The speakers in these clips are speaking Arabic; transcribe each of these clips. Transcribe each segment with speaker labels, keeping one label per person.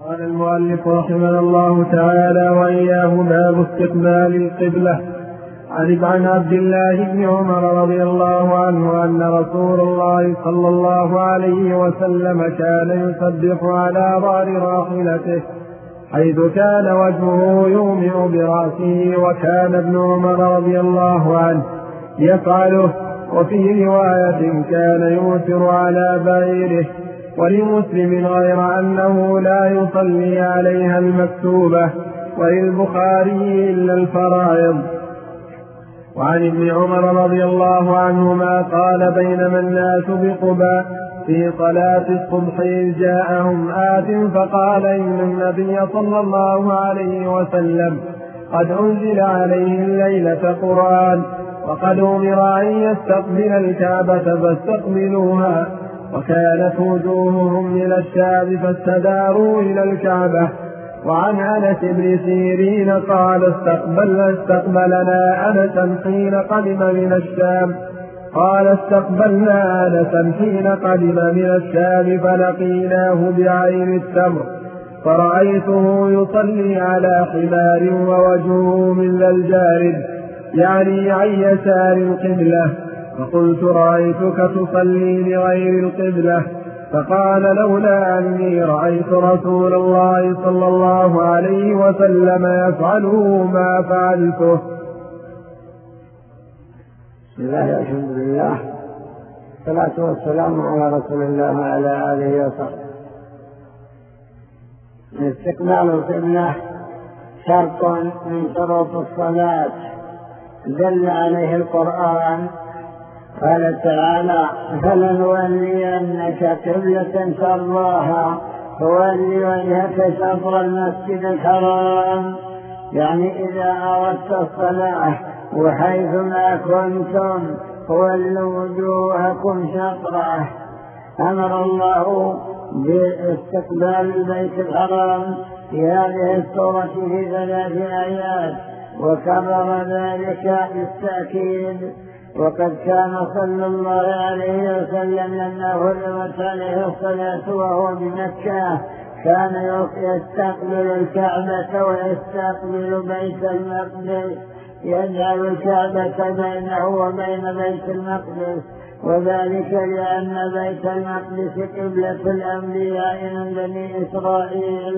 Speaker 1: قال المؤلف رحمه الله تعالى: وإياه باب استقبال القبلة. عن عبد الله بن عمر رضي الله عنه أن رسول الله صلى الله عليه وسلم كان يسبح على ظهر راحلته حيث كان وجهه يومئ برأسه، وكان ابن عمر رضي الله عنه يفعله. وفي رواية كان يوتر على بعيره. ولمسلم غير أنه لا يصلي عليها المكتوبة، وللبخاري إلا الفرائض. وعن ابن عمر رضي الله عنهما قال: بينما الناس بقباء في صلاة الصبح إذ جاءهم آت فقال: إن النبي صلى الله عليه وسلم قد أنزل عليه الليلة قرآن، وقد أمر أن يستقبل الكعبة فاستقبلوها، وكانت وجوههم إلى الشام فاستداروا إلى الكعبة. وعن أنس بن سيرين قال: استقبلنا أنسا حين قدم من الشام. قال: استقبلنا أنسا حين قدم من الشام فلقيناه بعين التمر، فرأيته يصلي على حمار ووجهه مثل الجارد، يعني عن يسار القبلة، فقلت: رأيتك تصلي لغير القبلة. فقال: لولا أني رأيت رسول الله صلى الله عليه وسلم يفعله ما فعلته.
Speaker 2: بسم الله الحمد لله، الصلاة والسلام على رسول الله وعلى آله وصحبه. استقبال القبلة شرط من شروط الصلاة دل عليه القرآن. قال تعالى: فلنولينك قبلة ترضاها فول وجهك شطر المسجد الحرام، يعني إذا أردت الصلاة وحيثما كنتم فولوا وجوهكم شطره. أمر الله باستقبال البيت الحرام في هذه السورة في 3 آيات، وكرر ذلك بالتأكيد. وقد كان صلى الله عليه وسلم لما فرضت عليه الصلاة وهو بمكة كان يستقبل الكعبة ويستقبل بيت المقدس، يجعل الكعبة بينه وبين بيت المقدس، وذلك لأن بيت المقدس قبلة الأنبياء من بني إسرائيل،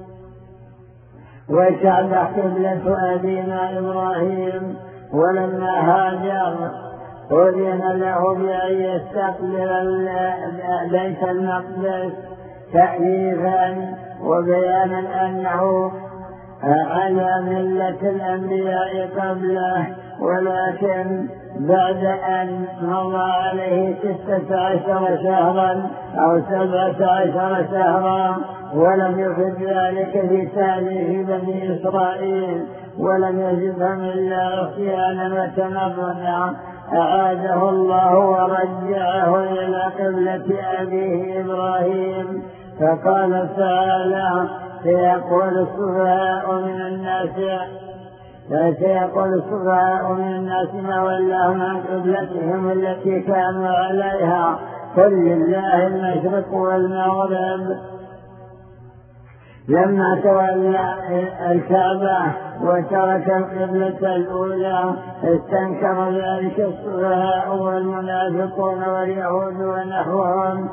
Speaker 2: والكعبة قبلة أبينا إبراهيم. ولما هاجر أذن له بأن يستقبل بيت المقدس تأليفا وبيانا أنه على ملة الأنبياء قبله، ولكن بعد أن مضى عليه 16 شهرا أو 17 شهرا ولم يفد ذلك في تأليف بني إسرائيل ولم يزدهم إلا عصيانا وتمردا، أعاده الله ورجعه إلى قبلة أبيه إبراهيم. فقال تعالى: سيقول السفهاء من الناس ما ولاهم عن قبلتهم التي كانوا عليها، قل لله المشرق والمغرب. لما تولى الكعبة وترك القبلة الأولى استنكر ذلك السفهاء والمنافقون واليهود ونحوهم،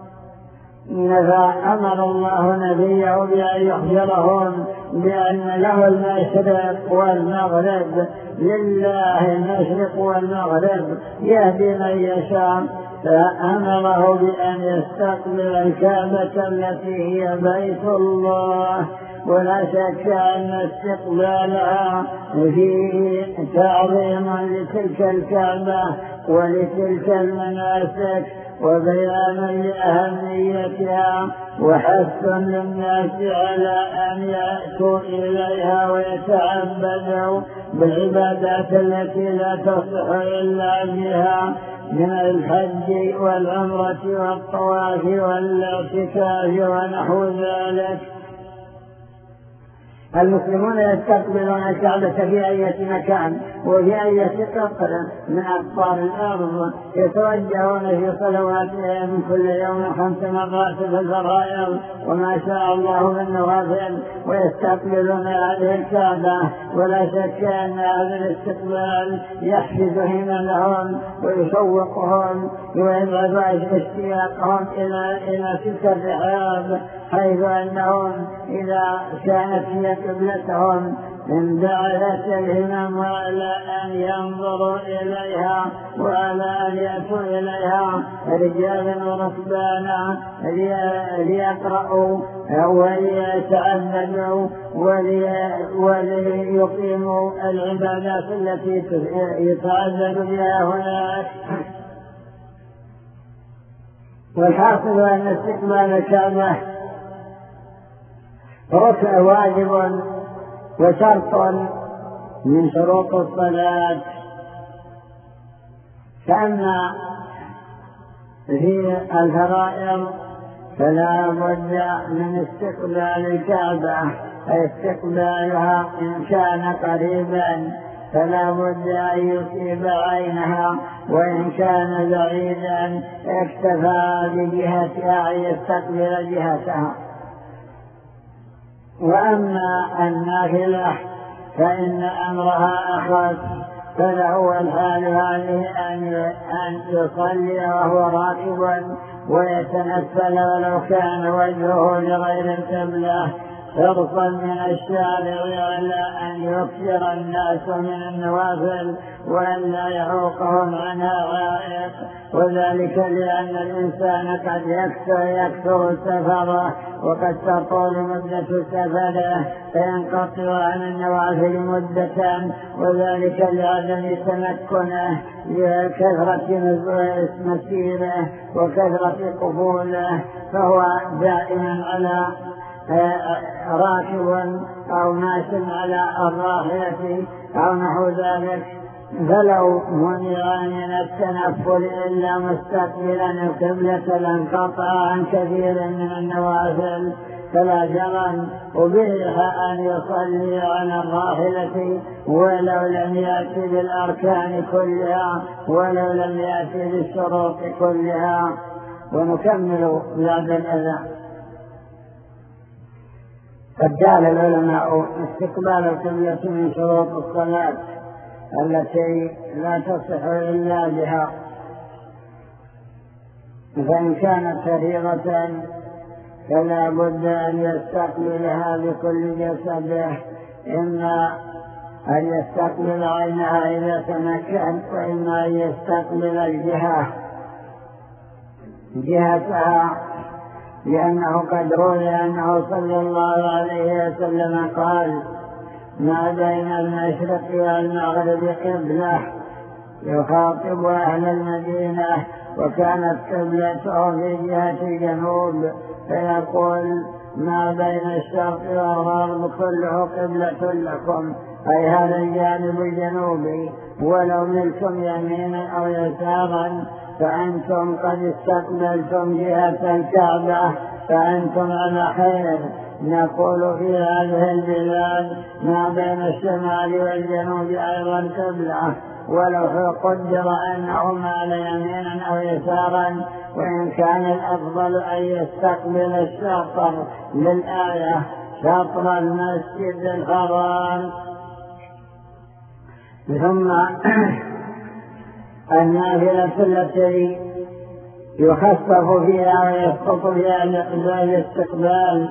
Speaker 2: فأمر الله نبيه بأن يخبرهم بأن له المشرق والمغرب، لله المشرق والمغرب يهدي من يشاء. فأمره بأن يستقبل الكعبة التي هي بيت الله، ولا شك أن استقبالها فيه تعظيم لتلك الكعبة ولتلك المناسك وبيان لأهميتها وحث للناس على أن يأتوا إليها ويتعبدوا بالعبادات التي لا تصح إلا بها من الحج والعمرة والطواف والاعتكاف ونحو ذلك. المسلمون يستقبلون الكعبة في أي مكان وفي أي قطر من أقطار الأرض، يتوجهون في صلواتهم كل يوم 5 مرات في الفرائض وما شاء الله من نوافل، ويستقبلون هذه الكعبة. ولا شك أن هذا الاستقبال يحفز هممهم ويشوقهم ويبعث اشتياقهم إلى تلك الرحاب، حيث أنهم إذا كانت هي قبلتهم انبعثت الهمم على أن ينظروا إليها وعلى أن يأتوا إليها رجالا وركبانا ليقرأوا وليتعبدوا وليقيموا العبادات التي يتعبد بها هناك. والحاصل أن استقبال الكعبة ركن واجب وشرط من شروط الصلاة. فأما في الفرائض فلا بد من استقبال الكعبة، أي استقبالها إن كان قريبا فلا بد أن يصيب عينها، وإن كان بعيدا اكتفى بجهتها أن يستقبل جهتها. وأما النافلة فإن أمرها أخف، فله الحال هذه أن يصلي وهو راكب ويتنفل ولو كان وجهه لغير القبلة، حرصا من الشارع على أن يكثر الناس من النوافل وأن لا يعوقهم عنها عائق، وذلك لأن الإنسان قد يكثر سفره وقد تطول مدة سفره فينقطع عن النوافل مدة، وذلك لعدم تمكنه لكثرة مسيره وكثرة قبوله، فهو دائما على راكب أو ماش على الراحلة أو نحو ذلك. فلو منع من التنفل إلا مستقبلا القبلة لانقطع عن كثير من النوافل، فلا جرم أبيح أن يصلي على الراحلة ولو لم يأتي بالأركان كلها ولو لم يأتي بالشروط كلها. ونكمل بعد الأذان. قد جعل العلماء استقبال القبلة من شروط الصلاة التي لا تصح إلا بها، فإن كانت فريضة فلا بد أن يستقبلها بكل جسده، إما أن يستقبل عينها إذا تمكن، وإما أن يستقبل جهتها، لأنه قد روي أنه صلى الله عليه وسلم قال: ما بين المشرق والمغرب قبلة، يخاطب أهل المدينة وكانت قبلته في جهة الجنوب، فيقول: ما بين الشرق والغرب كله قبلة لكم، أي هذا الجانب الجنوبي، ولو ملتم يمينا أو يسارا فأنتم قد استقبلتم جهة الكعبة، فأنتم على خير. نقول في هذه البلاد ما بين الشمال والجنوب أيضا قبلة، ولو قدر أنه مال يمينا أو يسارا، وإن كان الأفضل أن يستقبل الشاطر للآية شطر المسجد الحرام. ثم النافلة التي يخفف فيها ويسقط فيها الاستقبال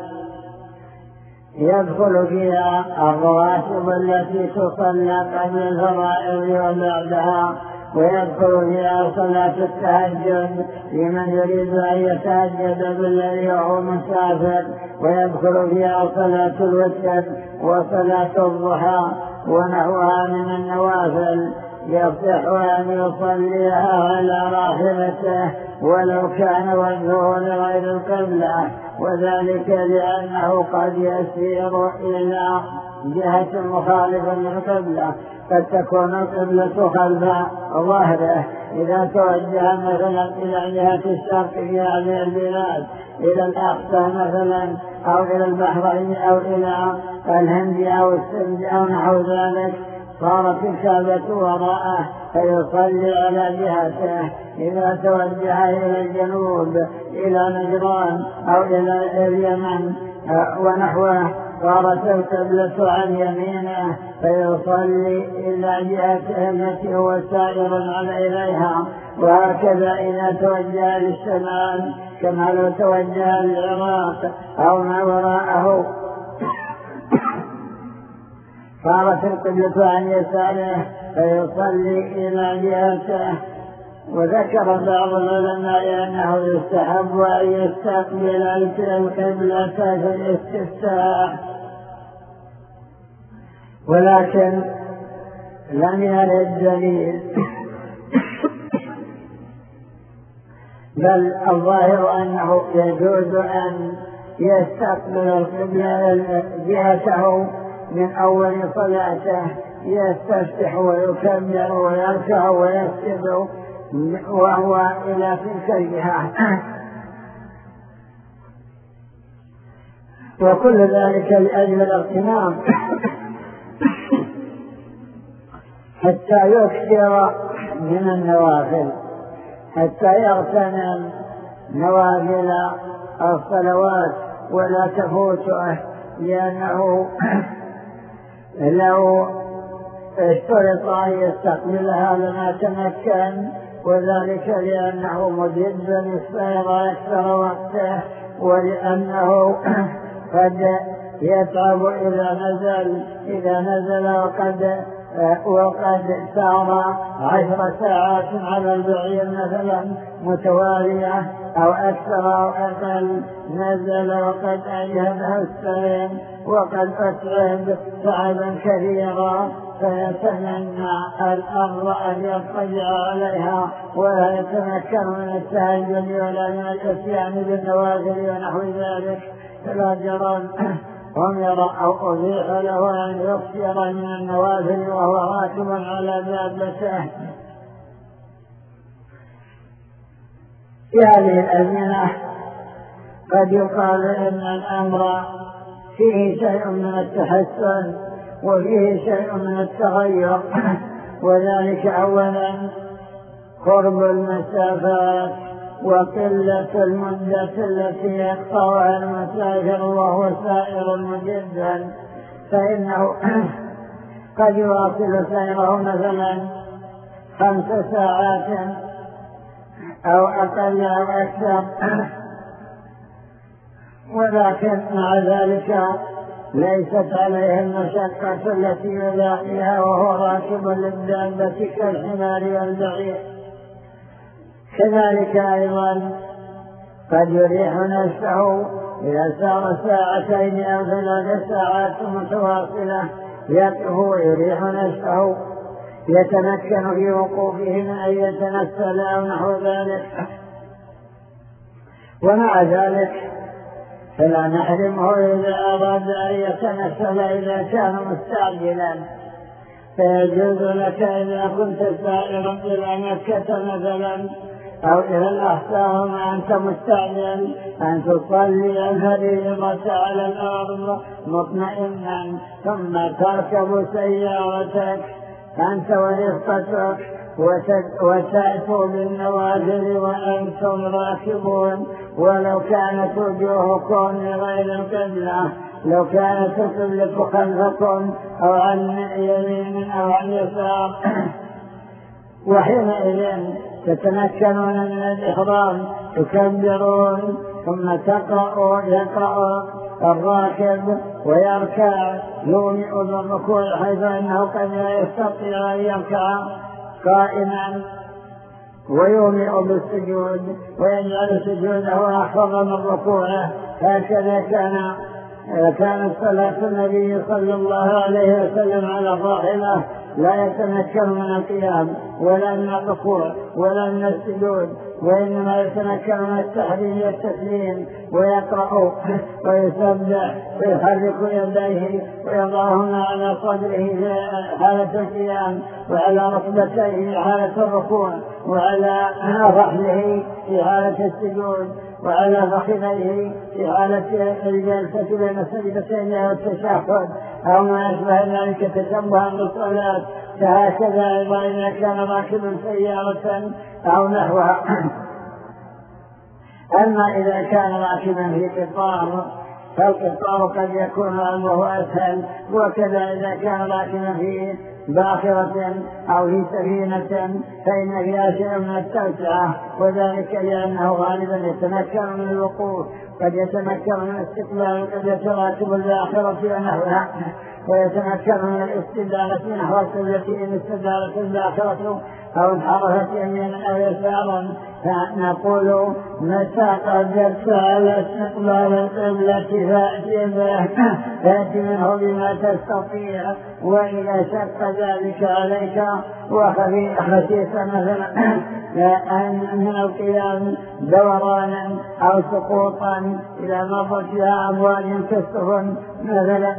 Speaker 2: يدخل فيها الرواتب التي تصلى قبل الفرائض وبعدها، ويدخل فيها صلاة التهجد لمن يريد أن يتهجد بالليل وهو مسافر، ويدخل فيها صلاة الوتر وصلاة الضحى ونحوها من النوافل. يصح أن يصليها على راحلته ولو كان وجهه لغير القبلة، وذلك لأنه قد يسير إلى جهة مخالفة للقبلة، قد تكون القبلة خلف ظهره إذا توجه مثلا إلى جهة الشرق في هذه البلاد، إلى الأقصى مثلا أو إلى البحرين أو إلى الهند أو السند أو نحو ذلك، صارت الكعبة وراءه فيصلي على جهته. إذا توجه إلى الجنوب إلى نجران أو إلى اليمن ونحوه صارت القبلة عن يمينه فيصلي إلى جهته التي هو سائر إليها. وهكذا إذا توجه للشمال كما لو توجه للعراق أو ما وراءه صارت القبلة عن يساره فيصلي إلى جهته. وذكر بعض العلماء أنه يستحب أن يستقبل القبلة في الاستفتاح، ولكن لم يرد دليل، بل الظاهر أنه يجوز أن يستقبل القبلة جهته من أول صلاته، يستفتح ويكبر ويركع ويسجد وهو إلى تلك الجهة، وكل ذلك لأجل الاغتنام حتى يكثر من النوافل، حتى يغتنم نوافل الصلوات ولا تفوته، لأنه لو اشترط أن يستقبلها لما تمكن، وذلك لأنه مجد السير أكثر وقته، ولأنه قد يتعب إذا نزل وقد سار 10 ساعات على البعير مثلا متوالية أو أكثر أو أقل، نزل وقد أجهده السير وقد أتعب تعبا كثيرا، فيتمنى الأرض أن يضطجع عليها ولا يتمكن من التهجد ولا من الاتيان بالنوافل ونحو ذلك، فلا جرم أمر أو أبيح له أن يكثر من النوافل وهو راكب على دابته. في هذه الأزمنة قد يقال إن الأمر فيه شيء من التحسن وفيه شيء من التغير، وذلك أولا قرب المسافات وقلة المدة التي يقطعها المسافر وهو سائر مجدا، فإنه قد يواصل سيره مثلا 5 ساعات أو أقل أو أكثر، ولكن مع ذلك ليست عليه المشقة التي يلاقيها وهو راكب للدابة كالحمار والبعير. كذلك أيضا قد يريح نفسه إذا سار 2 أو 3 ساعات متواصلة، يقف ويريح نفسه، يتمكن في وقوفه من أن يتنفل أو نحو ذلك. ومع ذلك فلا نحرمه إذا أراد أن يتنفل إذا كان مستعجلا، فيجوز لك إذا كنت سائرا إلى مكة مثلا أو إلى الأحساء وأنت مستعجل أن تصلي الفريضة على الأرض مطمئنا، ثم تركب سيارتك أنت ورفقتك وتأتوا بالنوافل وأنتم راكبون، ولو كانت وجوهكم لغير القبلة، لو كانت القبلة خلفكم أو عن يمين أو عن يسار، وحينئذ تتمكنون من الإحرام، تكبرون ثم يقرأ الراكب ويركع، يومئ بالركوع حيث أنه قد لا يستطيع أن يركع قائما، ويومئ بالسجود ويجعل سجوده أحفظ من ركوعه. هكذا كانت صلاة النبي صلى الله عليه وسلم على الراحلة، لا يتمكن من القيام ولا من الركوع ولا من السجود، وإنما يتمكن من التحريم والتسليم، ويقرأ ويسبح ويحرك يديه ويضعهما على صدره في حالة القيام، وعلى ركبتيه في حالة الركوع، وعلى رحله في حالة السجود. وعلى فخذيه في حالة الجلسة بين السجدتين والتشهد أو ما أشبه ذلك تشبها بالصلاة. فهكذا أيضا إذا كان راكبا سيارة أو نحوها. أما إذا كان راكبا في قطار فالقطار قد يكون أمره أسهل، وكذا إذا كان راكبا في باخرة أو في سفينة فإن فيها شيء من التوسعة، وذلك لأنه غالبا يتمكن من الوقوف، قد يتمكن من استقبال قد يتراكب الباخرة ونحوها، ويتمكن من الاستدارة نحو التي إن استدارت الباخرة أو انحرفت يمينا أو يسارا. فنقول متى قدرت على استقبال القبلة فأتي منه بما تستطيع، وإذا شق ذلك عليك وخشيت مثلا من القيام دورانا أو سقوطا إذا مرت بها أمواج كالسفن مثلا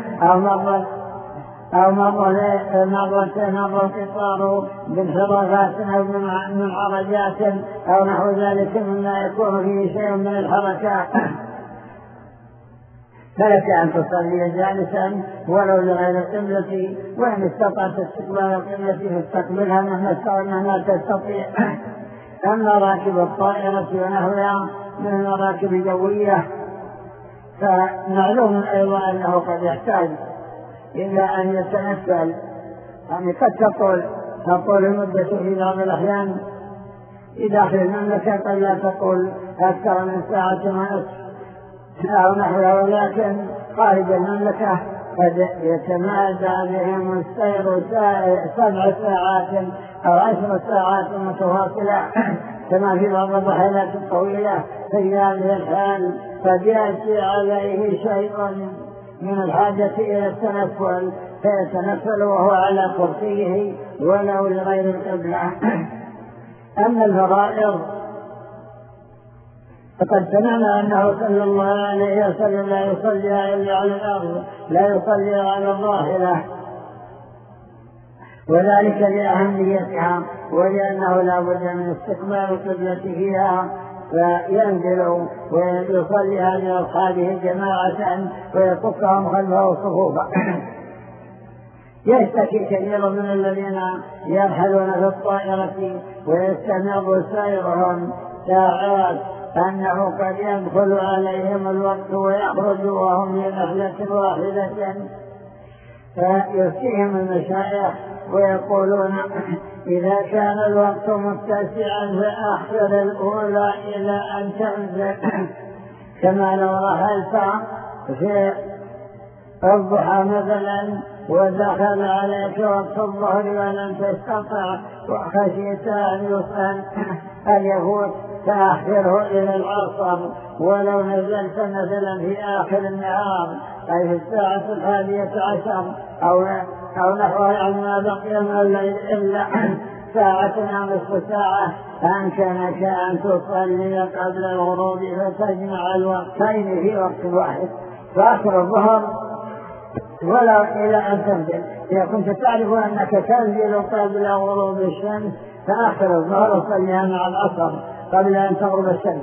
Speaker 2: أو مرت القطار بانحرافات أو من حرجات أو نحو ذلك مما يكون فيه شيء من الحركات، فلك أن تصلي جالسا ولو لغير القبلة، وإن استطعت استقبال القبلة فاستقبلها مهما تستطيع. أما راكب الطائرة ونحوها من المراكب الجوية فمعلوم أيضا أنه قد يحتاج إلا أن يتنفل، يعني قد تطول المدة في بعض الأحيان في داخل المملكة، قد لا تطول أكثر من ساعة ونصف أو نحوها، ولكن خارج المملكة قد يتمادى بهم السير 7 ساعات أو 10 ساعات متواصلة كما في بعض الرحلات الطويلة. في هذه الحال قد يأتي عليه شيء من الحاجة إلى التنفل فيتنفل وهو على كرسيه ولو لغير القبلة. أما الفرائض فقد سمعنا أنه صلى الله عليه وسلم لا يصلي إلا على الأرض، لا يصلي على الظاهرة، وذلك لأهميتها ولأنه لا بد من استقبال القبلة فيها، فينزل ويصلي هذه أصحابه جماعة ويصفهم خلفه صفوفا. يشتكي كثير من الذين يرحلون في الطائرة ويستمر سيرهم ساعات أنه قد يدخل عليهم الوقت ويخرج وهم في نفلة واحدة، فيفتيهم المشايخ ويقولون إذا كان الوقت متسعا فأخر الأولى إلى أن تنزل، كما لو رحلت في الضحى مثلا ودخل عليك وقت الظهر ولم تستطع وخشيت أن يفوت فأخره إلى العصر، ولو نزلت مثلا في آخر النهار أي في الساعة 11 أو نحوها يعني ما بقي من الليل إلا ساعة أو نصف ساعة أمكنك أن تصلي قبل الغروب فتجمع الوقتين في وقت واحد، فآخر الظهر ولو إلى أن تنزل. إذا كنت تعرف أنك تنزل قبل غروب الشمس فآخر الظهر صليها مع العصر قبل أن تغرب الشمس.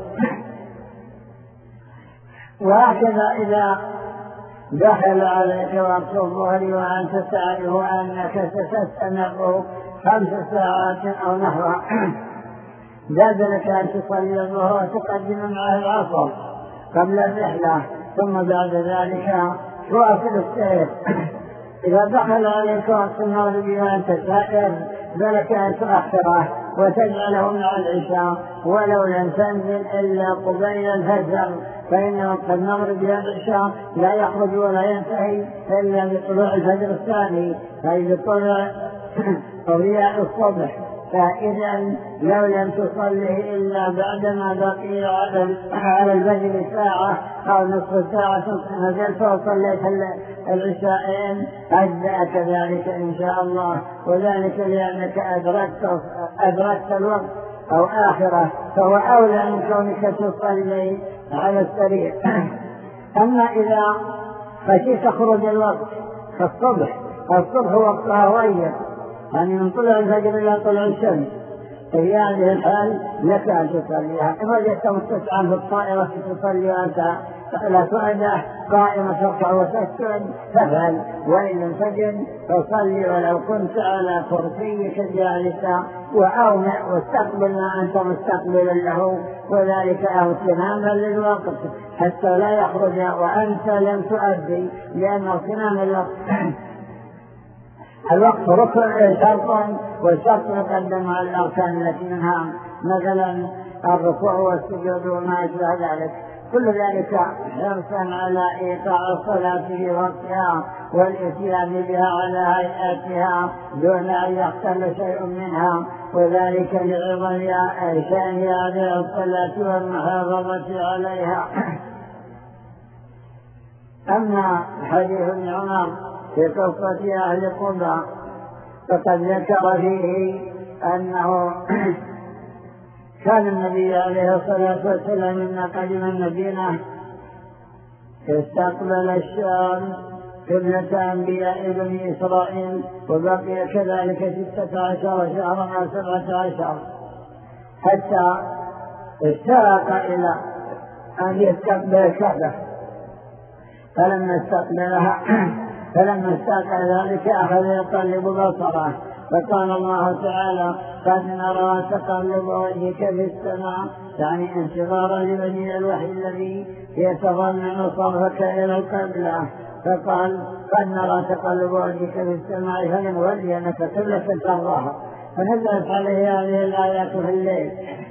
Speaker 2: وهكذا إذا دخل عليك وقت الظهر وأنت تعرف أنك ستستمر 5 ساعات أو نحوها، جاز لك أن تصلي الظهر وتقدم معه العصر قبل الرحلة، ثم بعد ذلك تواصل السير. إذا دخل عليك وقت المغرب وأنت سائر فلك أن تؤخره وتجعله مع العشاء ولو لم تنزل إلا قبيل الفجر، فإن وقت المغرب والعشاء لا يخرج ولا ينتهي إلا بطلوع الفجر الثاني، أي بطلوع ضياء الصبح. فإذا لو لم تصلي إلا بعدما بقي على الفجر ساعة أو نصف ساعة نزلت وصليت العشاءين أجزأك ذلك إن شاء الله، وذلك لأنك أدركت الوقت أو آخره، فهو أولى من كونك تصلي على السريع. أما إذا خشيت خروج الوقت فالصبح وقتها غير، يعني من طلوع الفجر إلى طلوع الشمس، في هذه الحال لك أن تصليها. إذا وجدت مستسعا في الطائرة تصلي وأنت لا تؤدى قائمة ترفع وتسجد فافعل، وإن لم تجد فصلي ولو كنت على كرسيك جالسا وأومئ واستقبل ما أنت مستقبل له، وذلك اغتناما للوقت حتى لا يخرج وأنت لم تؤدي، لأن اغتنام الوقت ركن شرط، والشرط يقدم على الأركان التي منها مثلا الركوع والسجود وما أشبه ذلك. كل ذلك حرصا على إيقاع الصلاة في وقتها والإتيان بها على هيئتها دون أن يختل شيء منها، وذلك لعظم شأن هذه الصلاة والمحافظة عليها. أما حديث ابن عمر في قصة أهل قباء فقد ذكر فيه أنه كان النبي عليه الصلاة والسلام لما قدم المدينة استقبل الشام قبلة أنبياء بني إسرائيل، وبقي كذلك 16 شهرا أو 17 حتى اشتاق إلى أن يستقبل الكعبة. فلما استاق ذلك أخذ يقلب بصره، فقال الله تعالى: قد نرى تقلب وجهك في السماء، يعني انتظارا لبني الوحي الذي يتضمن صرفك إلى القبلة. فقال: قد نرى تقلب وجهك في السماء فلنولينك قبلة ترضاها. فنزلت عليه هذه الآيات في الليل،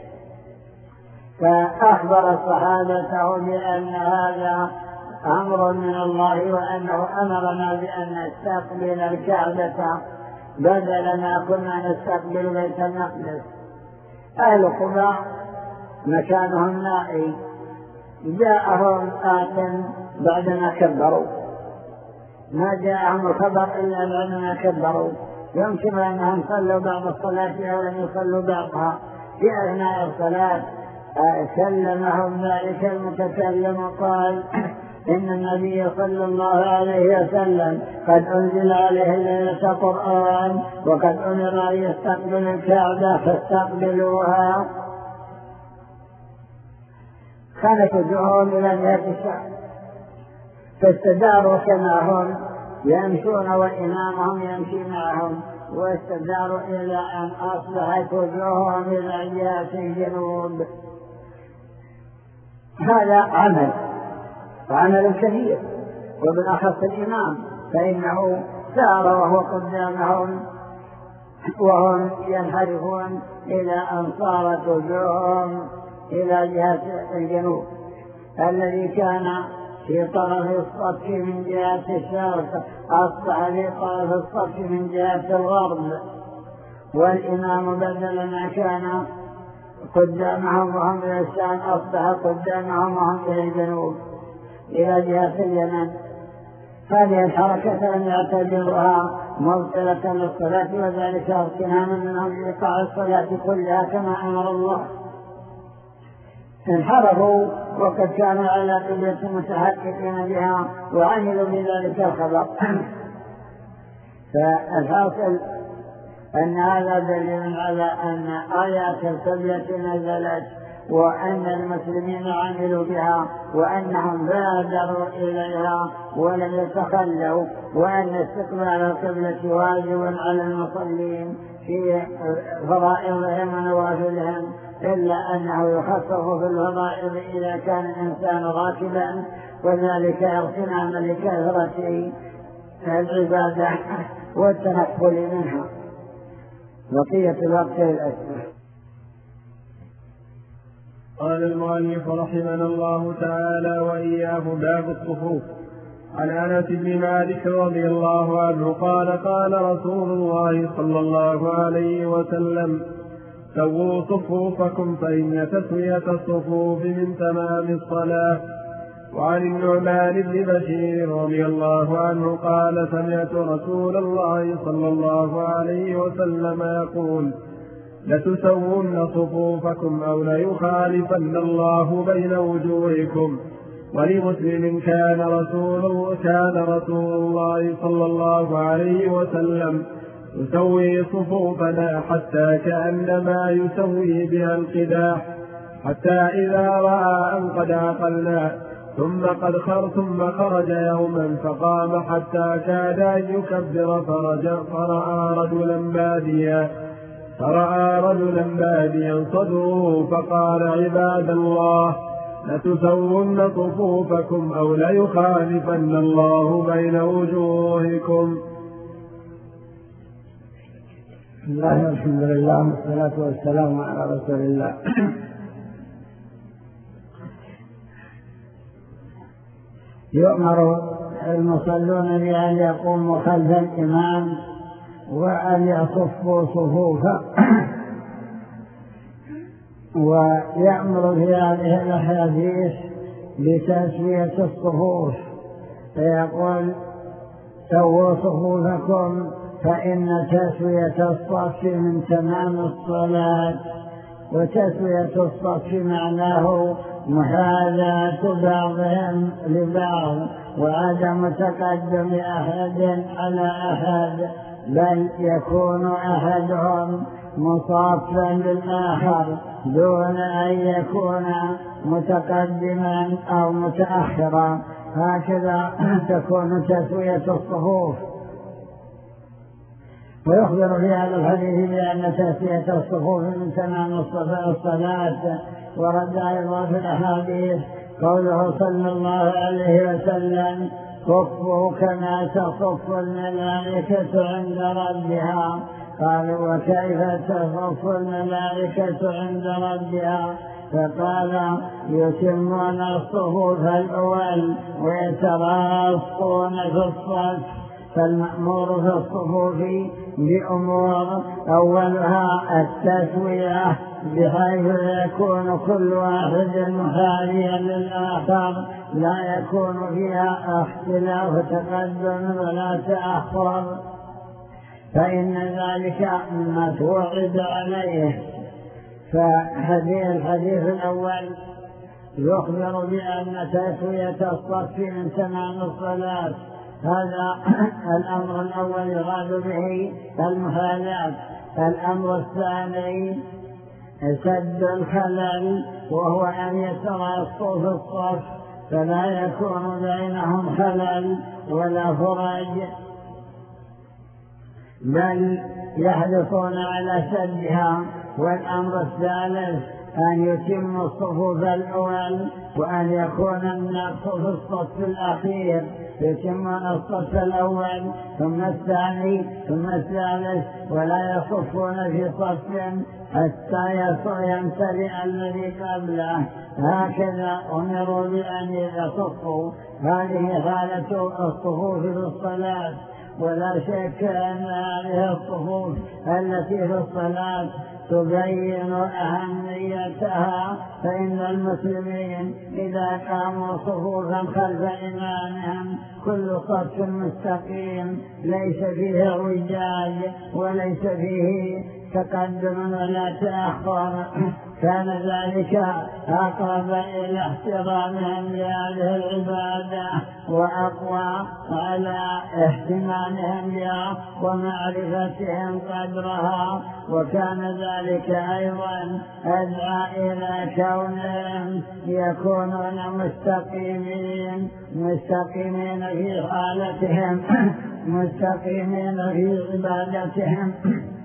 Speaker 2: فأخبر صحابته بأن هذا أمر من الله، وأنه أمرنا بأن نستقبل الكعبة بدل ما كنا نستقبل بيت المقدس. أهل قباء مكانهم نائي، جاءهم آت بعدما كبروا، ما جاءهم الخبر إلا بعدما كبروا. يمكن أنهم صلوا بعض الصلاة أو لم يصلوا بعضها. في أثناء الصلاة كلمهم ذلك المتكلم وقال: إن النبي صلى الله عليه وسلم قد أنزل عليه ليلة قرآن، وقد أمر أن يستقبل الكعبة فاستقبلوها. كانت وجوههم إلى جهة الشام، فاستداروا كما هم يمشون وإمامهم يمشي معهم، واستداروا إلى أن أصبحت وجوههم إلى جهة الجنوب. هذا عمل كبير، وبالأخص الإمام فإنه سار وهو قدامهم وهم ينحرفون إلى أن صارت وجوههم إلى جهة الجنوب. الذي كان في طرف الصف من جهة الشرق أصبح في طرف الصف من جهة الغرب، والإمام بدل ما كان قدامهم وهم إلى الشام أصبح قدامهم وهم إلى الجنوب إلى جهة اليمن. هذه الحركة لم يعتبرها مبطلة للصلاة، وذلك اغتناما منهم لإيقاع الصلاة كلها كما أمر الله. انحرفوا وقد كانوا على قبلة متحققين بها وعملوا بذلك الخبر. فالحاصل أن هذا دليل على أن آيات القبلة نزلت، وأن المسلمين عملوا بها، وأنهم بادروا إليها ولم يتخلوا، وأن استقبال القبلة واجب على المصلين في فرائضهم ونوافلهم، إلا أنه يخصص في الفرائض إذا كان الإنسان راكبا، وذلك اغتناما لكثرة العبادة والتنقل منها. بقية الوقت الأسبوع.
Speaker 1: قال المؤلف رحمنا الله تعالى وإياه: باب الصفوف. عن أنس بن مالك رضي الله عنه قال: قال رسول الله صلى الله عليه وسلم: سووا صفوفكم فإن تسوية الصفوف من تمام الصلاة. وعن النعمان بن بشير رضي الله عنه قال: سمعت رسول الله صلى الله عليه وسلم يقول: لتسوون صفوفكم أو ليخالفن الله بين وجوهكم. ولمسلم: كان رسول الله صلى الله عليه وسلم يسوي صفوفنا حتى كأنما يسوي بها القداح، حتى إذا رأى أن قد عقلنا ثم خرج يوما فقام حتى كاد أن يكبر فرأى رجلا باديا صدره فقال: عباد الله، لتسون صفوفكم أو ليخالفن الله بين وجوهكم.
Speaker 2: بسم الله والحمد لله والصلاة والسلام على رسول الله. يؤمر المصلون بأن يقوموا خلف الإمام وأن يصفوا صفوفا، ويأمر في هذه الأحاديث بتسوية الصفوف، فيقول: سووا صفوفكم فإن تسوية الصف من تمام الصلاة. وتسوية الصف معناه محاذاة بعضهم لبعض وعدم تقدم أحد على أحد، بل يكون أحدهم مصافا للآخر دون أن يكون متقدما أو متأخرا. هكذا تكون تسوية الصفوف. ويخبر في هذا الحديث بأن تسوية الصفوف من تمام الصلاة. ورد أيضا في الأحاديث قوله صلى الله عليه وسلم: صفوا كما تصف الملائكة عند ربها. قالوا: وكيف تصف الملائكة عند ربها؟ فقال: يتمون الصفوف الأول ويتراصون في الصف. فالمأمور في الصفوف بأمور، أولها التسوية بحيث يكون كل واحد محاذيا للآخر، لا يكون فيها اختلاف تقدم ولا تأخر، فإن ذلك مما توعد عليه. الحديث الأول يخبر بأن تسوية الصف من تمام الصلاة. هذا الأمر الأول يراد به المحاذاة. الأمر الثاني سد الخلل، وهو أن يتراصوا في الصف فلا يكون بينهم خلل ولا فرج، بل يحرصون على سدها. والأمر الثالث أن يتم الصفوف الأول، وأن يكون الناس في الصف الأخير، يتمون الصف الأول ثم الثاني ثم الثالث، ولا يصفون في صف حتى يمتلئ الذي قبله. هكذا أمروا بأن يصفوا. هذه حالة الصفوف في الصلاة. ولا شك أن هذه الصفوف التي في الصلاة تبين أهميتها، فإن المسلمين إذا قاموا صفوفا خلف إمامهم كل صف مستقيم ليس فيه اعوجاج وليس فيه تقدم ولا تأخر، كان ذلك أقرب إلى احترامهم لهذه العبادة وأقوى على اهتمامهم بها ومعرفتهم قدرها. وكان ذلك أيضا أدعى إلى كونهم يكونون مستقيمين في حالتهم، مستقيمين في عبادتهم.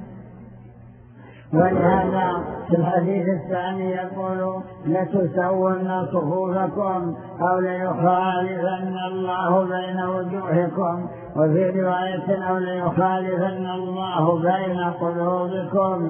Speaker 2: ولهذا في الحديث الثاني يقول: لتسون صفوفكم أو ليخالفن الله بين وجوهكم. وفي رواية: أو ليخالفن الله بين قلوبكم.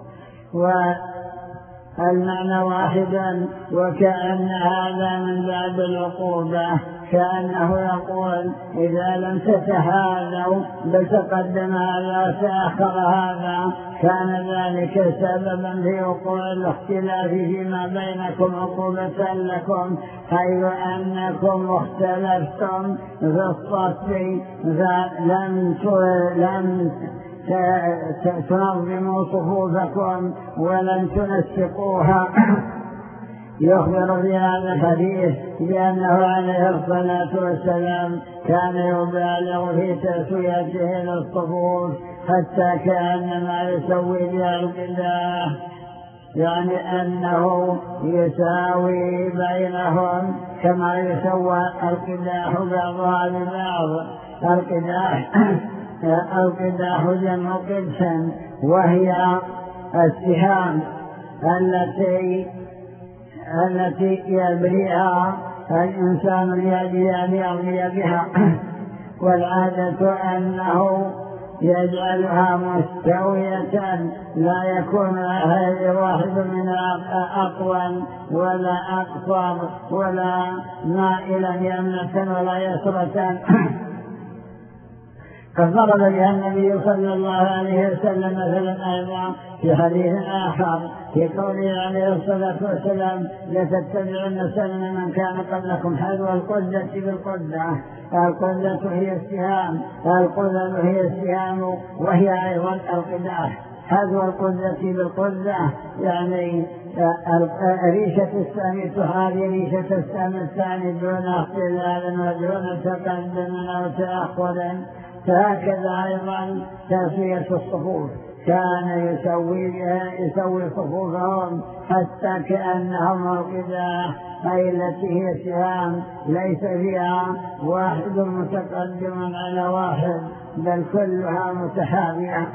Speaker 2: والمعنى واحدا، وكأن هذا من باب العقوبة، كأنه يقول: إذا لم تتهاذوا بل تقدم هذا وتأخر هذا كان ذلك سببا في وقوع الاختلاف فيما بينكم عقوبة لكم، حيث أنكم اختلفتم في الصف فلم تنظموا صفوفكم ولم تنسقوها. يخبر في هذا الحديث بأنه عليه الصلاة والسلام كان يبالغ في تسويته للصفوف، حتى كأنما يسوي بها القداح، يعني أنه يساوي بينهم كما يسوى القداح بعضها ببعض. القداح جمع قدح، وهي السهام التي يبريها الإنسان لأجل أن يرمي بها، والعادة أنه يجعلها مستوية لا يكون واحد منها أقوى ولا أقصر ولا مائلا يمنة ولا يسرة. قد ضرب بها النبي صلى الله عليه وسلم مثلا أيضا في حديث آخر في قوله عليه الصلاة والسلام: لتتبعن سنن من كان قبلكم حذو القدة بالقدة. القدة هي السهام، القدة هي السهام، وهي أيضا القداح. حذو القدة بالقدة يعني ريشة السهم تحاذي ريشة السهم الثاني دون اختلال ودون تقدم أو تأخر. فهكذا أيضا تسوية الصفوف، كان يسوي صفوفهم حتى كأنهم القداح، أي التي هي السهام ليس فيها واحد متقدم على واحد بل كلها متحاذية.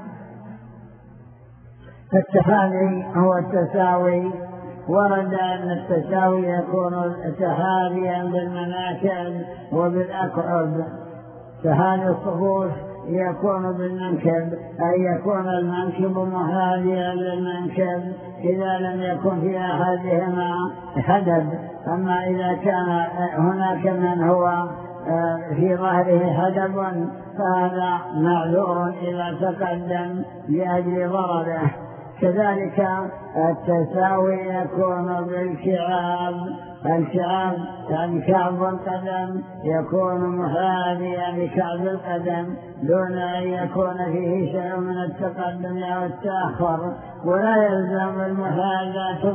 Speaker 2: التحاذي هو التساوي. ورد أن التساوي يكون تحاذيا بالمناكب وبالأكعب. تحاذي الصفوف يكون بالمنكب، أي يكون المنكب محاذيا للمنكب إذا لم يكن في أحدهما حدب. أما إذا كان هناك من هو في ظهره حدب فهذا معذور إذا تقدم لأجل ضرره. كذلك التساوي يكون بالكعاب. الكعاب يعني كعب القدم يكون محاذيا لكعب القدم دون أن يكون فيه شيء من التقدم أو التأخر. ولا يلزم المحاذاة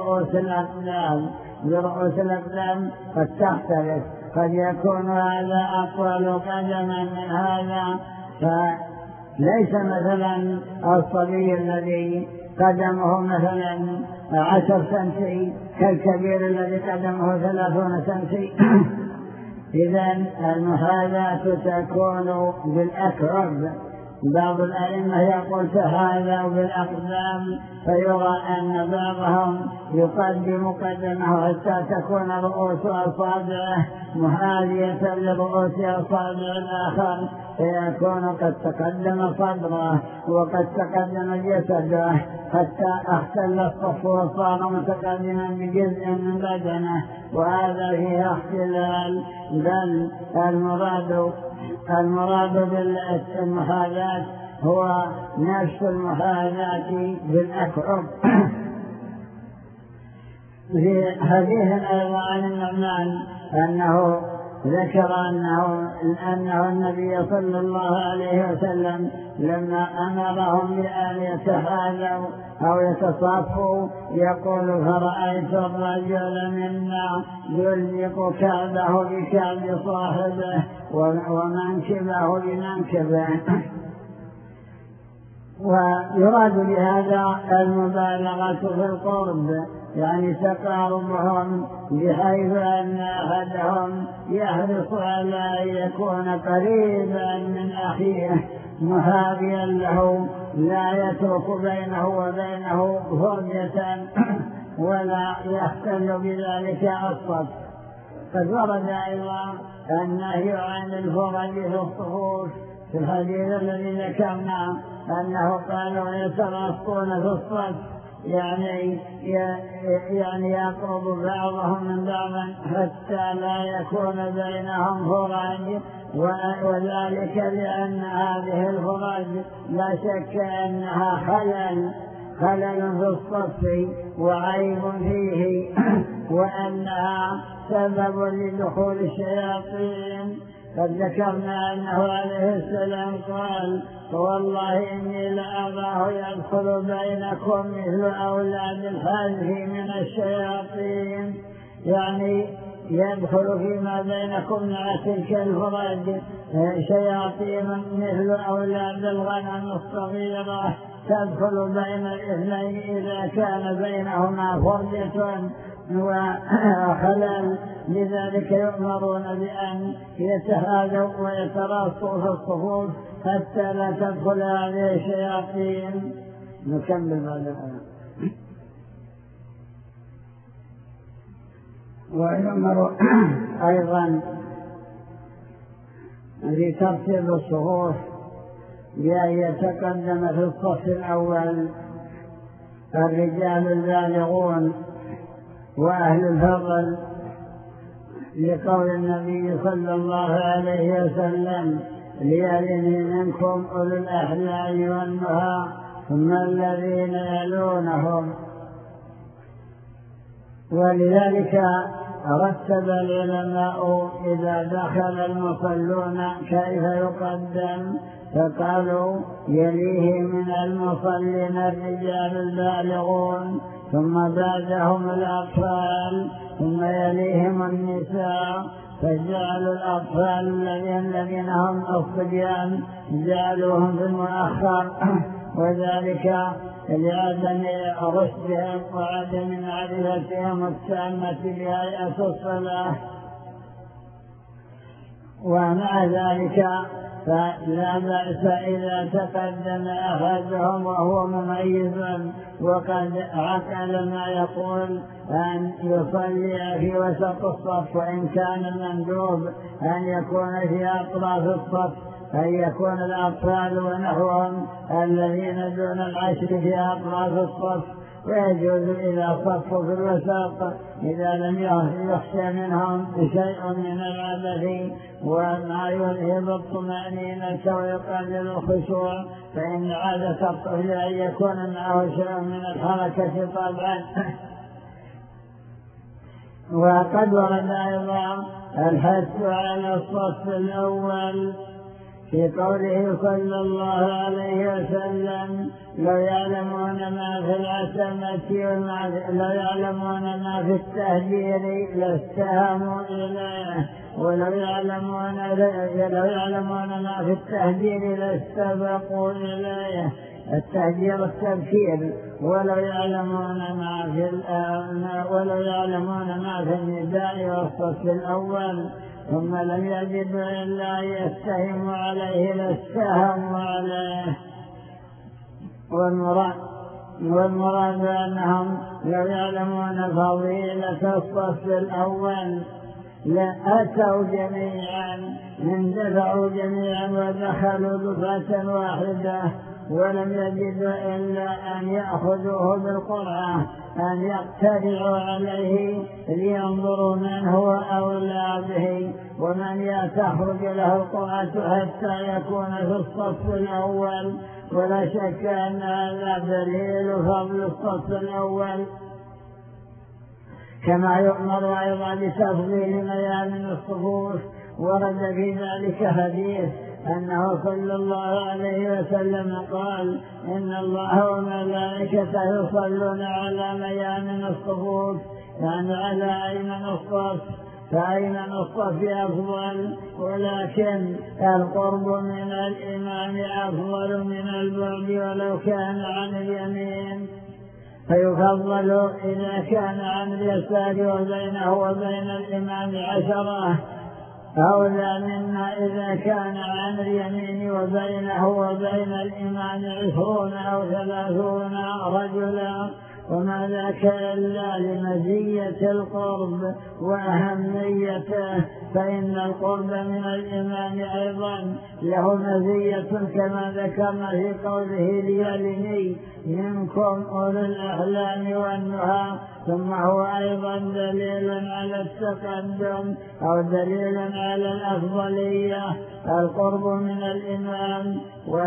Speaker 2: برؤوس الأقدام قد تختلف، قد يكون هذا أطول قدما من هذا. فليس مثلا الصبي الذي قدمه مثلا 10 سنتي كالكبير الذي قدمه 30 سنتي. إذن المحاذاة تكون بالأكعب. بعض الأئمة يقول تحاذوا بالأقدام، فيرى أن بعضهم يقدم قدمه حتى تكون رؤوس أصابعه محاذية لرؤوس أصابع الآخر، فيكون قد تقدم صدره وقد تقدم جسده حتى اختل الصف وصار متقدما بجزء من بدنه، وهذا فيه اختلال. بل المراد بالمحاذاة هو نفس المحاذاة بالأكعب. في حديث أيضا عن النعمان أنه ذكر أنه النبي صلى الله عليه وسلم لما أمرهم بأن يتحاذوا أو يتصافوا يقول: فرأيت الرجل منا يلزق كعبه بكعب صاحبه ومنكبه بمنكبه. ويراد بهذا المبالغة في القرب، يعني تقاربهم بحيث أن أحدهم يحرص على أن يكون قريبا من أخيه محاذيا له، لا يترك بينه وبينه فرجة ولا يختل بذلك الصف. قد ورد أيضا النهي عن الفرج في الصفوف في الحديث الذي ذكرنا أنه قالوا يترصون في الصف، يعني يقرب بعضهم من بعض حتى لا يكون بينهم فرج، وذلك لأن هذه الفرج لا شك أنها خلل في الصف وعيب فيه، وأنها سبب لدخول الشياطين. قد ذكرنا أنه عليه السلام قال: والله إني لأراه يدخل بينكم مثل أولاد الحذف من الشياطين، يعني يدخل فيما بينكم مع تلك الفرج شياطين مثل أولاد الغنم الصغيرة تدخل بين الاثنين إذا كان بينهما فرجة وخلل، لذلك يؤمرون بأن يتهادوا ويتراصوا في الصفوف حتى لا تدخل هذه الشياطين. نكمل بعد. ويؤمر أيضا في ترتيب الصفوف بأن يتقدم في الصف الأول الرجال البالغون وأهل الفضل، لقول النبي صلى الله عليه وسلم: ليلني منكم أولو الأحلام والنهى ثم الذين يلونهم. ولذلك رتب العلماء إذا دخل المصلون كيف يقدم، فقالوا: يليه من المصلين الرجال البالغون، ثم بعدهم الأطفال، ثم يليهم النساء، فجعلوا الأطفال الذين هم الصبيان جعلوهم في المؤخر، وذلك لعدم رشدهم وعدم معرفتهم التامة بهيئة الصلاة. ومع ذلك فلا بأس إذا تقدم أحدهم وهو مميز وقد عقل ما يقول أن يصلي في وسط الصف، وإن كان المندوب أن يكون في أطراف الصف، أن يكون الأطفال ونحوهم الذين دون العشر في أطراف الصف، ويجوز إذا صفوا في الوسط إذا لم يخشى منهم شيء من العبث وما يذهب الطمأنينة ويقلل الخشوع، فإن عادة الطفل أن يكون معه شيء من الحركة طبعا. وقد ورد أيضا الحث على الصف الأول في قوله صلى الله عليه وسلم: لو يعلمون ما في العتمة لو يعلمون ما في التهجير لاستهموا إليه، ولو يعلمون ما في التهجير لاستبقوا إليه. التهجير التبكير. ولو يعلمون ما في النداء والصف الأول ثم لم يجدوا إلا يستهموا عليه لاستهموا عليه. والمراد أنهم لو يعلمون فضيلة الصف الأول لأتوا جميعا، اندفعوا جميعا ودخلوا دفعة واحدة، ولم يجدوا إلا أن يأخذوه بالقرعة، أن يقترعوا عليه لينظروا من هو أولى به ومن تخرج له القرعة حتى يكون في الصف الأول. ولا شك أن هذا دليل فضل الصف الأول. كما يؤمر أيضا بتفضيل ميامن الصفوف. ورد في ذلك حديث أنه صلى الله عليه وسلم قال: إن الله وملائكته يصلون على ميامن الصفوف، يعني على أيمن الصف، فأيمن الصف أفضل، ولكن القرب من الإمام أفضل من البعد ولو كان عن اليمين، فيفضل إذا كان عن اليسار وبينه وبين الإمام 10 أولى مما إذا كان عن اليمين وبينه وبين الإمام 20 أو 30 رجلا. وما ذاك إلا لمزية القرب وأهميته، فإن القرب من الإمام أيضا له مزية كما ذكرنا في قوله: ليلني منكم أولو الأحلام والنهى. ثم هو أيضا دليل على التقدم أو دليل على الأفضلية، القرب من الإمام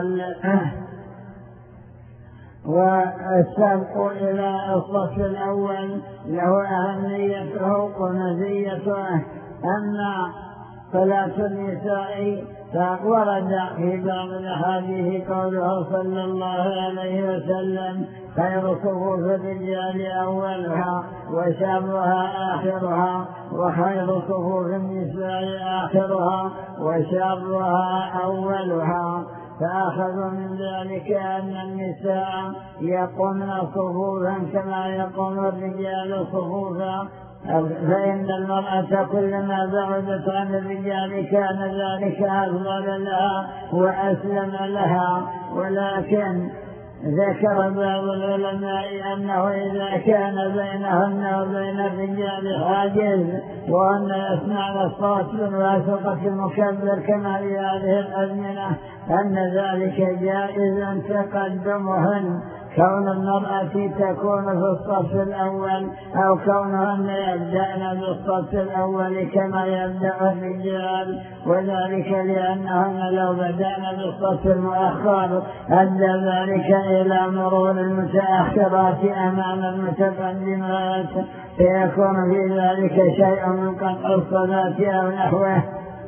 Speaker 2: والسبق إلى الصف الأول له أهميته ومزيته. أما صلاة النساء. فورد في بعض الأحاديث قوله صلى الله عليه وسلم: خير صفوف الرجال أولها وشرها آخرها، وخير صفوف النساء آخرها وشرها أولها. فأخذوا من ذلك أن النساء يقومن صفوفا كما يقوم الرجال صفوفا، فإن المرأة كلما بعدت عن الرجال كان ذلك أفضل لها وأسلم لها. ولكن ذكر بعض العلماء أنه إذا كان بينهن وبين الرجال حاجز وأن يسمعن الصوت من واسطة المكبر كما في هذه الأزمنة أن ذلك جائز تقدمهن، كون المرأة تكون في الصف الأول أو كونهن يبدأن بالصف الأول كما يبدأ الرجال، وذلك لأنهن لو بدأن بالصف المؤخر أدى ذلك إلى مرور المتأخرات أمام المتقدمات، فيكون في ذلك شيء من قطع الصلاة أو نحوه.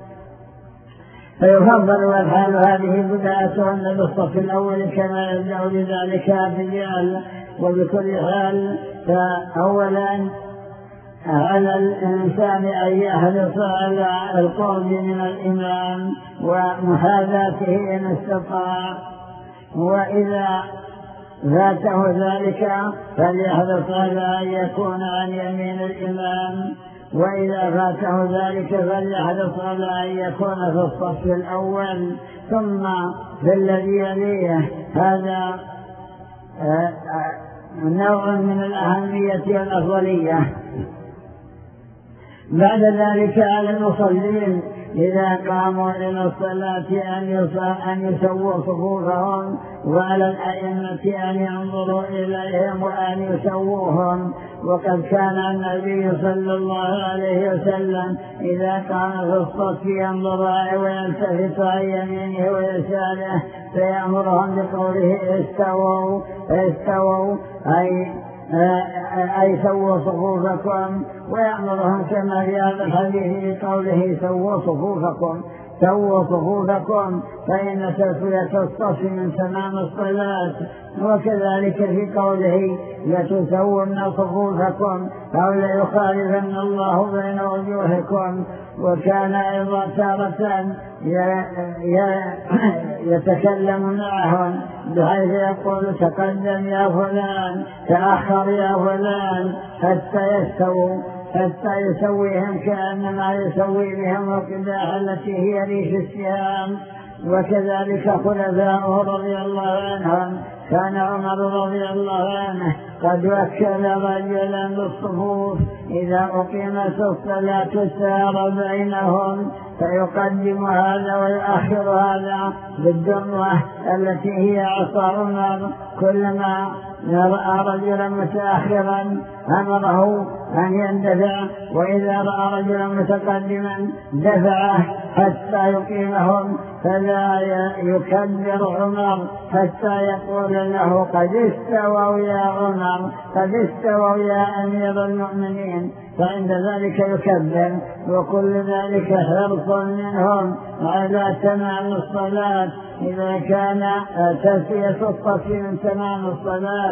Speaker 2: فيفضل والحال هذه بدايتهن بالصف الأول كما يبدأ بذلك الرجال. وبكل حال فأولا على الإنسان أن يحرص على القرب من الإمام ومحاذاته إن استطاع، وإذا فاته ذلك فليحرص على أن يكون عن يمين الإمام، وإذا فاته ذلك فليحرص على أن يكون في الصف الأول ثم في الذي يليه. هذا نوع من الأهمية والأفضلية. بعد ذلك على المصلين إذا قاموا إلى الصلاة أن يسووا صفوفهم، وعلى الأئمة أن ينظروا إليهم وأن يسووهم. وقد كان النبي صلى الله عليه وسلم إذا كان في الصف ينظر ويلتفت عن يمينه ويساره فيأمرهم بقوله استووا أي سووا صفوفكم، ويأمرهم كما في هذا الحديث بقوله سووا صفوفكم فإن تسوية الصف من تمام الصلاة. وكذلك في قوله لتسوون صفوفكم أو ليخالفن الله بين وجوهكم. وكان أيضا تارة يتكلم معهم بحيث يقول تقدم يا فلان، تأخر يا فلان، حتى يسويهم كأنما يسوي بهم القداح التي هي ريش السهام. وكذلك خلفاؤه رضي الله عنهم. كان عمر رضي الله عنه قد وكل رجلا بالصفوف إذا أقيمت الصلاة سار بينهم فيقدم هذا ويؤخر هذا بالدموة التي هي عصا عمر. كلما رأى رجلا متأخرا أمره أن يندفع، وإذا رأى رجلا متقدما دفعه حتى يقيمهم، فلا يكبر عمر حتى يقول له قد استووا يا عمر، قد استووا يا أمير المؤمنين، فعند ذلك يكبر. وكل ذلك حرص منهم على تمام الصلاة إذا كان تسوية الصف من تمام الصلاة.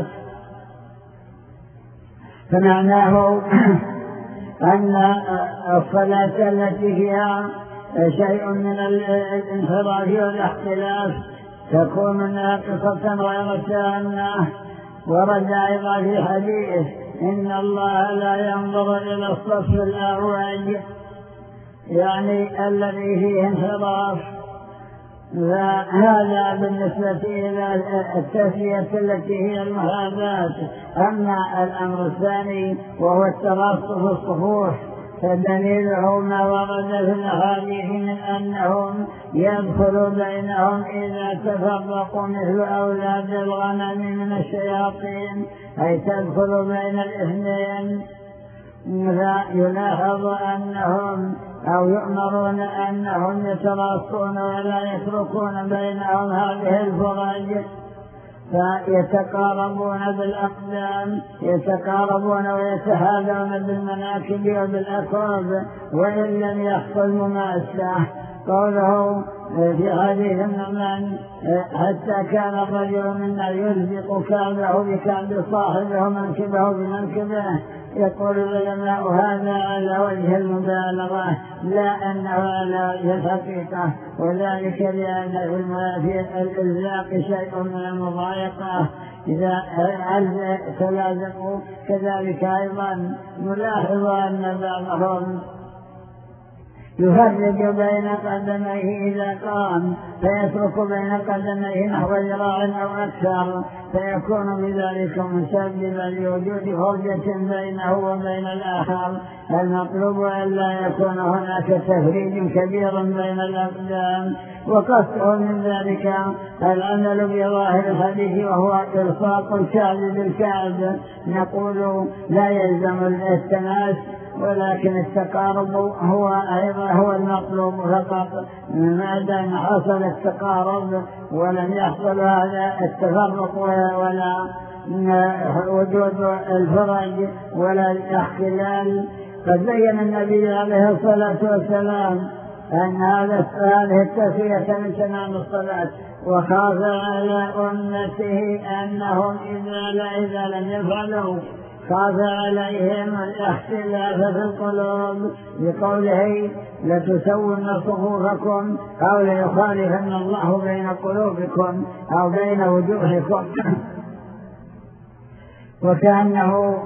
Speaker 2: فمعناه أن الصلاة التي فيها شيء من الانحراف والاختلاف تكون ناقصة غير تامة. ورد أيضا في حديث إن الله لا ينظر إلى الصف الأعوج، يعني الذي فيه انحراف. فهذا بالنسبة إلى التسوية التي هي المحاذاة. أما الأمر الثاني وهو التراص في الصفوف فدليله ما ورد في الأحاديث من أنهم يدخل بينهم إذا تفرقوا مثل أولاد الغنم من الشياطين، أي تدخل بين الاثنين. فيلاحظ أنهم أو يؤمرون أنهم يتراصون ولا يتركون بينهم هذه الفرج. فيتقاربون بالأقدام، يتقاربون ويتهادون بالمناكب وبالأكواب وإن لم يحصل مماسة. قوله في حديث النعمان حتى كان الرجل منا يلزق كعبه بكعب صاحبه منكبه بمنكبه. يقول العلماء هذا على وجه المبالغة لا أنه على وجه الحقيقة، وذلك لأن في الإلزاق شيء من المضايقة إذا تلازموا. كذلك أيضا نلاحظ أن بعضهم يفرج بين قدميه إذا قام فيترك بين قدميه نحو ذراع أو أكثر، فيكون بذلك مسببا لوجود فرجة بينه وبين الآخر. المطلوب ألا يكون هناك تفريج كبير بين الأقدام. وقصده من ذلك العمل بظاهر الحديث وهو إلصاق الكعب بالكعب. نقول لا يلزم التماس، ولكن التقارب هو المطلوب فقط. ما دام حصل التقارب ولم يحصل هذا التفرق ولا وجود الفرج ولا الاختلال. قد بين النبي عليه الصلاة والسلام أن هذه التسوية من تمام الصلاة، وخاف على أمته أنهم إذا لم يفعلوا خاف عليهم الاختلاف في القلوب بقوله لتسون صفوفكم أو ليخالفن الله بين قلوبكم أو بين وجوهكم. وكأنه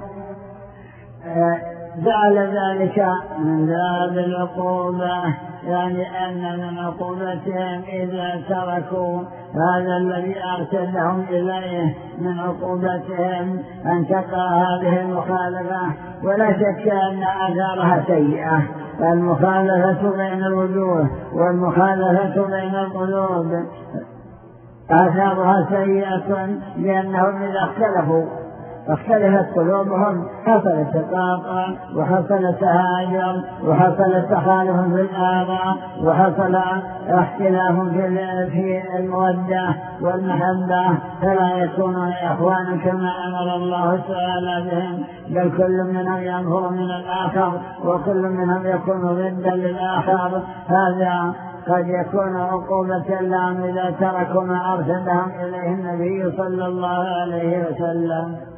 Speaker 2: جعل ذلك من باب العقوبة، يعني أن من عقوبتهم إذا تركوا هذا الذي أرشدهم إليه من عقوبتهم أن تقع هذه المخالفة. ولا شك أن آثارها سيئة، المخالفة بين الوجوه والمخالفة بين القلوب آثارها سيئة، لأنهم إذا اختلفت قلوبهم حصل تقاطع وحصل تهاجر وحصل تخالف في الآراء وحصل اختلاف في المودة والمحبة، فلا يكونون إخوانا كما أمر الله تعالى بهم، بل كل منهم ينفر من الآخر وكل منهم يكون ضدا للآخر. هذا قد يكون عقوبة لهم إذا تركوا ما أرشدهم إليه النبي صلى الله عليه وسلم.